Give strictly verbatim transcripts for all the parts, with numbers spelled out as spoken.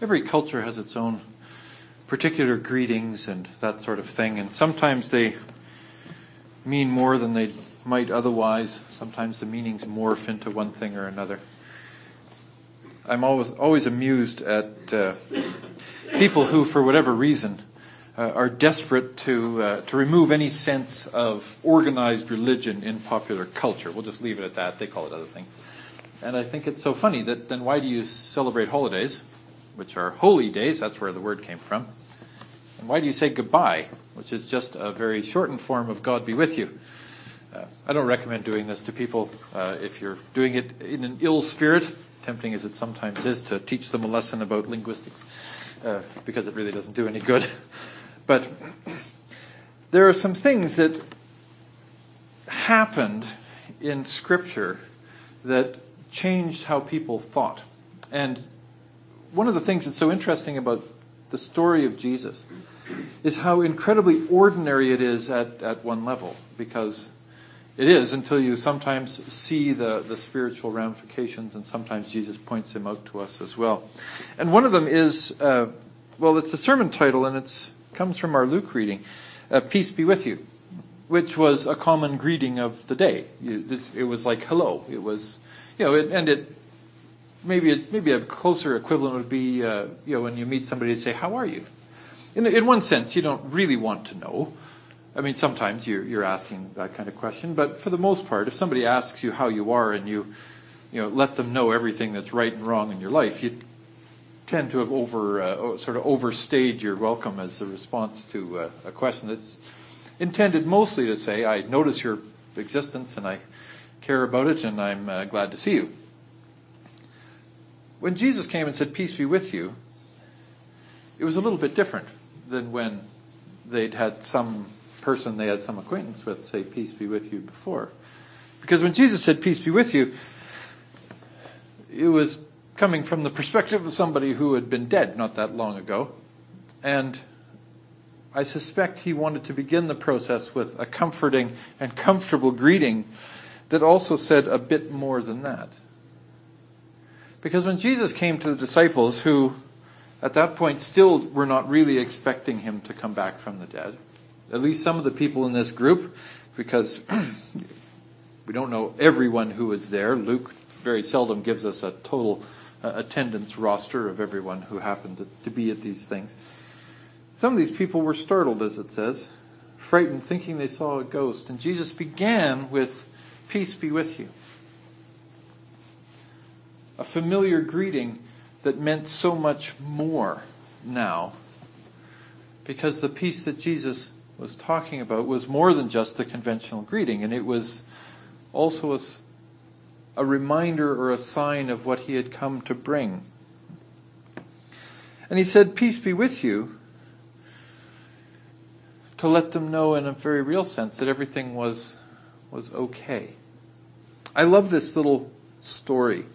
every culture has its own particular greetings and that sort of thing, and sometimes they mean more than they might otherwise. Sometimes the meanings morph into one thing or another. I'm always always amused at uh, people who, for whatever reason, uh, are desperate to uh, to remove any sense of organized religion in popular culture. We'll just leave it at that. They call it other things. And I think it's so funny that then why do you celebrate holidays, which are holy days? That's where the word came from. And why do you say goodbye, which is just a very shortened form of God be with you? Uh, I don't recommend doing this to people uh, if you're doing it in an ill spirit, tempting as it sometimes is to teach them a lesson about linguistics, uh, because it really doesn't do any good. But there are some things that happened in Scripture that changed how people thought. And one of the things that's so interesting about the story of Jesus is how incredibly ordinary it is at, at one level, because it is until you sometimes see the, the spiritual ramifications, and sometimes Jesus points them out to us as well. And one of them is, uh, well, it's a sermon title, and it comes from our Luke reading, uh, Peace be with you, which was a common greeting of the day. You, this, it was like hello. It was, you know, it, and it maybe it, maybe a closer equivalent would be, uh, you know, when you meet somebody and say, how are you? In, in one sense, you don't really want to know. I mean, sometimes you're, you're asking that kind of question, but for the most part, if somebody asks you how you are and you, you know, let them know everything that's right and wrong in your life, you tend to have over, uh, sort of overstayed your welcome as a response to uh, a question that's intended mostly to say, I notice your existence and I care about it and I'm uh, glad to see you. When Jesus came and said, peace be with you, it was a little bit different than when they'd had some person they had some acquaintance with say, peace be with you before. Because when Jesus said, peace be with you, it was coming from the perspective of somebody who had been dead not that long ago. And I suspect he wanted to begin the process with a comforting and comfortable greeting that also said a bit more than that. Because when Jesus came to the disciples who, at that point, still were not really expecting him to come back from the dead, at least some of the people in this group, because we don't know everyone who was there. Luke very seldom gives us a total uh, attendance roster of everyone who happened to, to be at these things. Some of these people were startled, as it says, frightened, thinking they saw a ghost. And Jesus began with, peace be with you. A familiar greeting that meant so much more now, because the peace that Jesus was talking about was more than just the conventional greeting, and it was also a, a reminder or a sign of what he had come to bring. And he said, peace be with you, to let them know in a very real sense that everything was, was okay. I love this little story,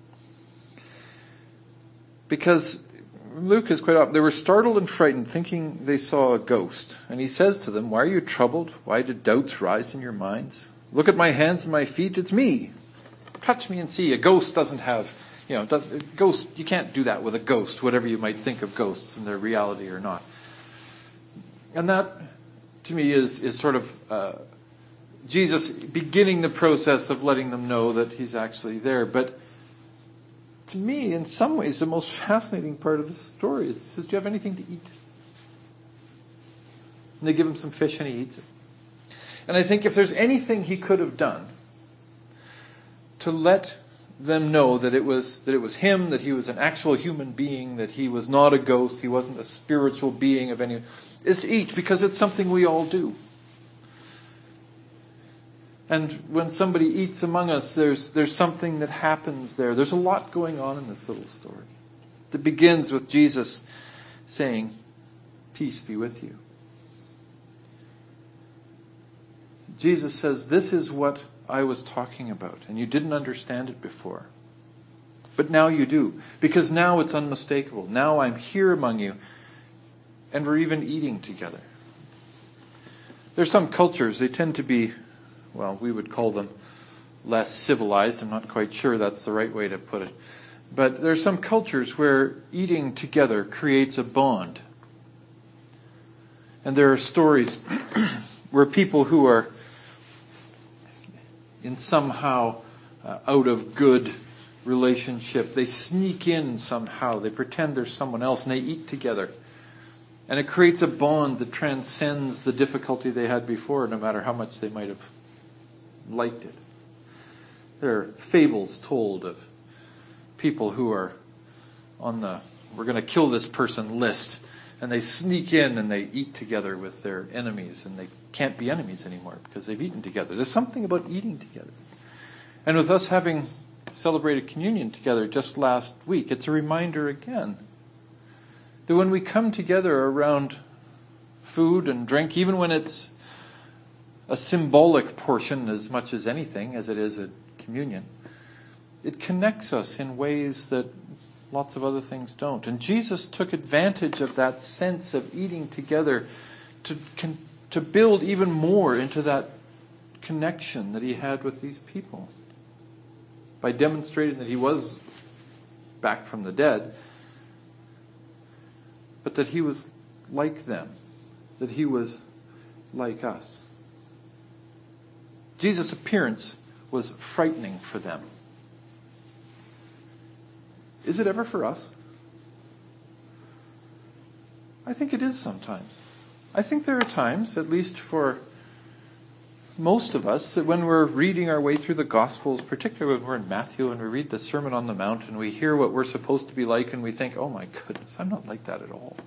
because Luke is quite often, they were startled and frightened, thinking they saw a ghost. And he says to them, why are you troubled? Why did doubts rise in your minds? Look at my hands and my feet, it's me. Touch me and see. A ghost doesn't have, you know, does, a ghost, you can't do that with a ghost, whatever you might think of ghosts and their reality or not. And that, to me, is, is sort of uh, Jesus beginning the process of letting them know that he's actually there. But to me, in some ways, the most fascinating part of the story is he says, do you have anything to eat? And they give him some fish and he eats it. And I think if there's anything he could have done to let them know that it was that it was him, that he was an actual human being, that he was not a ghost, he wasn't a spiritual being of any, is to eat, because it's something we all do. And when somebody eats among us, there's there's something that happens there. There's a lot going on in this little story. It begins with Jesus saying, peace be with you. Jesus says, this is what I was talking about, and you didn't understand it before. But now you do, because now it's unmistakable. Now I'm here among you, and we're even eating together. There's some cultures, they tend to be, well, we would call them less civilized. I'm not quite sure that's the right way to put it. But there are some cultures where eating together creates a bond. And there are stories where people who are in somehow uh, out of good relationship, they sneak in somehow, they pretend there's someone else, and they eat together. And it creates a bond that transcends the difficulty they had before, no matter how much they might have liked it. There are fables told of people who are on the we're going to kill this person list, and they sneak in and they eat together with their enemies, and they can't be enemies anymore because they've eaten together. There's something about eating together. And with us having celebrated communion together just last week, it's a reminder again that when we come together around food and drink, even when it's a symbolic portion as much as anything, as it is a communion, it connects us in ways that lots of other things don't. And Jesus took advantage of that sense of eating together to to build even more into that connection that he had with these people, by demonstrating that he was back from the dead, but that he was like them, that he was like us. Jesus' appearance was frightening for them. Is it ever for us? I think it is sometimes. I think there are times, at least for most of us, that when we're reading our way through the Gospels, particularly when we're in Matthew and we read the Sermon on the Mount and we hear what we're supposed to be like and we think, oh my goodness, I'm not like that at all.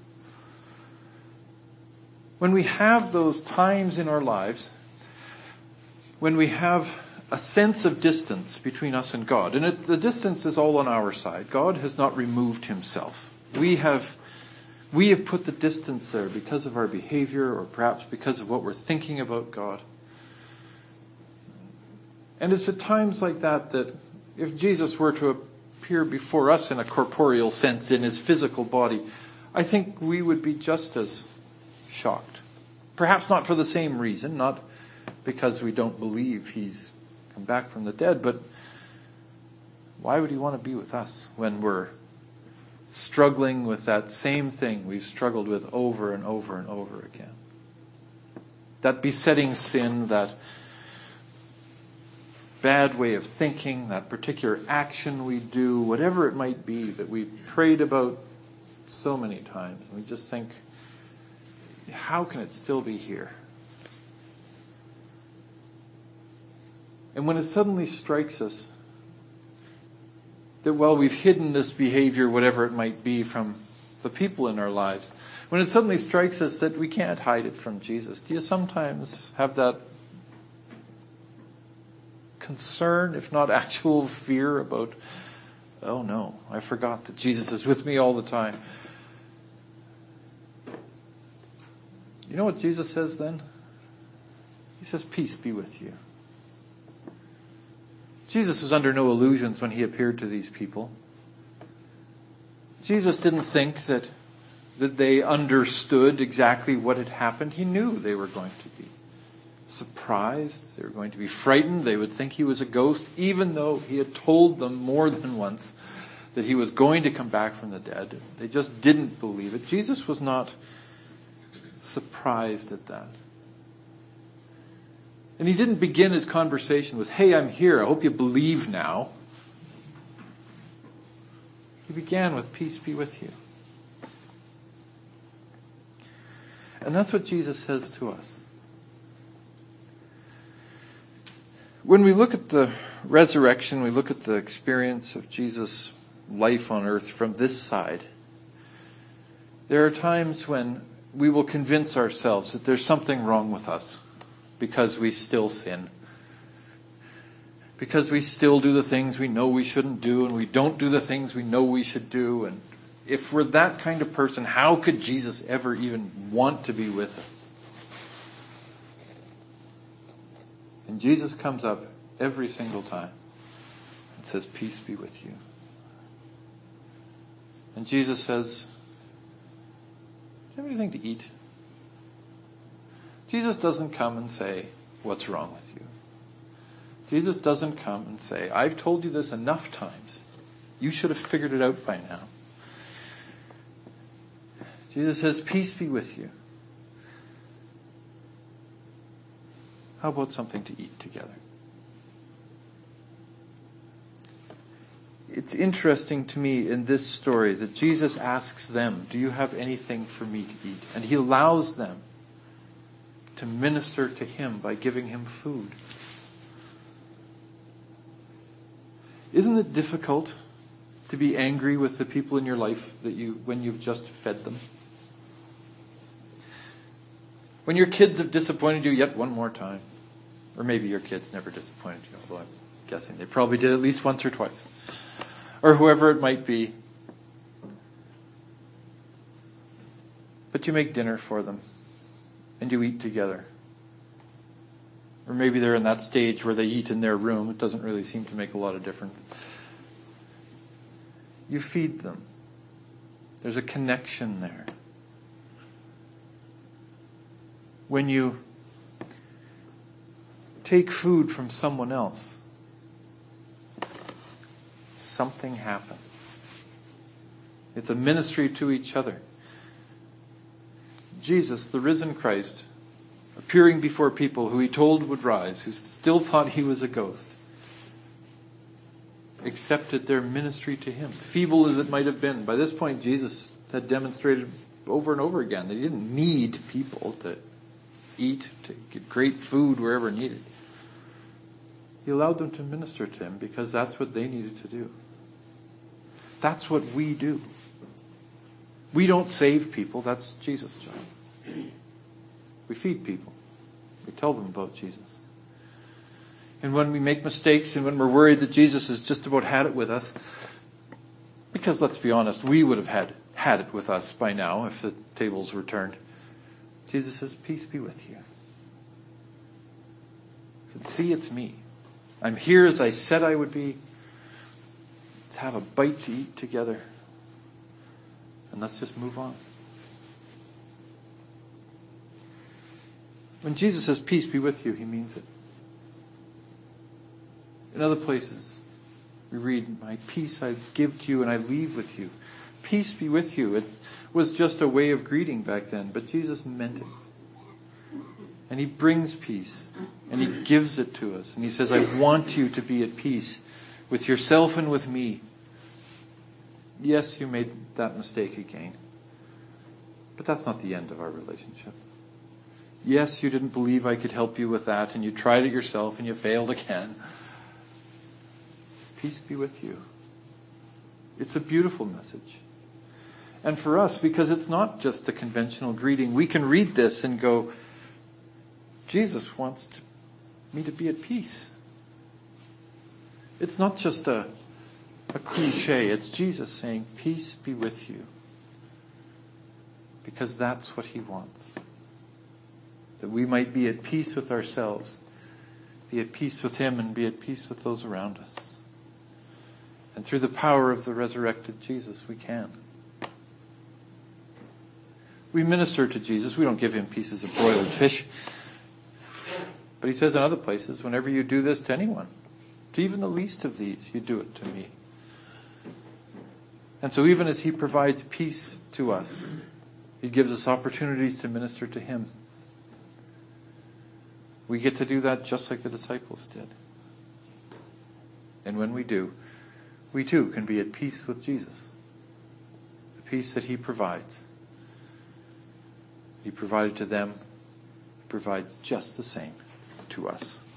When we have those times in our lives, when we have a sense of distance between us and God, and it, the distance is all on our side. God has not removed himself. We have we have put the distance there because of our behavior, or perhaps because of what we're thinking about God. And it's at times like that that if Jesus were to appear before us in a corporeal sense, in his physical body, I think we would be just as shocked. Perhaps not for the same reason, not because we don't believe he's come back from the dead, but why would he want to be with us when we're struggling with that same thing we've struggled with over and over and over again? That besetting sin, that bad way of thinking, that particular action we do, whatever it might be that we've prayed about so many times, and we just think, how can it still be here? And when it suddenly strikes us that while we've hidden this behavior, whatever it might be, from the people in our lives, when it suddenly strikes us that we can't hide it from Jesus, do you sometimes have that concern, if not actual fear, about, oh no, I forgot that Jesus is with me all the time? You know what Jesus says then? He says, peace be with you. Jesus was under no illusions when he appeared to these people. Jesus didn't think that, that they understood exactly what had happened. He knew they were going to be surprised. They were going to be frightened. They would think he was a ghost, even though he had told them more than once that he was going to come back from the dead. They just didn't believe it. Jesus was not surprised at that. And he didn't begin his conversation with, hey, I'm here. I hope you believe now. He began with, peace be with you. And that's what Jesus says to us. When we look at the resurrection, we look at the experience of Jesus' life on earth from this side, there are times when we will convince ourselves that there's something wrong with us because we still sin, because we still do the things we know we shouldn't do, and we don't do the things we know we should do. And if we're that kind of person, how could Jesus ever even want to be with us? And Jesus comes up every single time and says, peace be with you. And Jesus says, do you have anything to eat? Jesus doesn't come and say, what's wrong with you? Jesus doesn't come and say, I've told you this enough times. You should have figured it out by now. Jesus says, peace be with you. How about something to eat together? It's interesting to me in this story that Jesus asks them, do you have anything for me to eat? And he allows them to minister to him by giving him food. Isn't it difficult to be angry with the people in your life that you when you've just fed them? When your kids have disappointed you yet one more time. Or maybe your kids never disappointed you, although I'm guessing they probably did at least once or twice. Or whoever it might be. But you make dinner for them. And you eat together. Or maybe they're in that stage where they eat in their room. It doesn't really seem to make a lot of difference. You feed them. There's a connection there. When you take food from someone else, something happens. It's a ministry to each other. Jesus, the risen Christ, appearing before people who he told would rise, who still thought he was a ghost, accepted their ministry to him, feeble as it might have been. By this point, Jesus had demonstrated over and over again that he didn't need people to eat, to get great food wherever needed. He allowed them to minister to him because that's what they needed to do. That's what we do. We don't save people. That's Jesus' job. We feed people. We tell them about Jesus. And when we make mistakes and when we're worried that Jesus has just about had it with us, because let's be honest, we would have had, had it with us by now if the tables were turned. Jesus says, peace be with you. He said, see, it's me. I'm here as I said I would be. Let's have a bite to eat together. And let's just move on. When Jesus says, peace be with you, he means it. In other places, we read, my peace I give to you and I leave with you. Peace be with you. It was just a way of greeting back then, but Jesus meant it. And he brings peace. And he gives it to us. And he says, I want you to be at peace with yourself and with me. Yes, you made that mistake again. But that's not the end of our relationship. Yes, you didn't believe I could help you with that, and you tried it yourself and you failed again. Peace be with you. It's a beautiful message. And for us, because it's not just the conventional greeting, we can read this and go, Jesus wants to, me to be at peace. It's not just a, a cliche. It's Jesus saying, peace be with you. Because that's what he wants. That we might be at peace with ourselves, be at peace with him, and be at peace with those around us. And through the power of the resurrected Jesus, we can. We minister to Jesus. We don't give him pieces of broiled fish. But he says in other places, whenever you do this to anyone, to even the least of these, you do it to me. And so even as he provides peace to us, he gives us opportunities to minister to him. We get to do that just like the disciples did. And when we do, we too can be at peace with Jesus. The peace that he provides. He provided to them, provides just the same to us.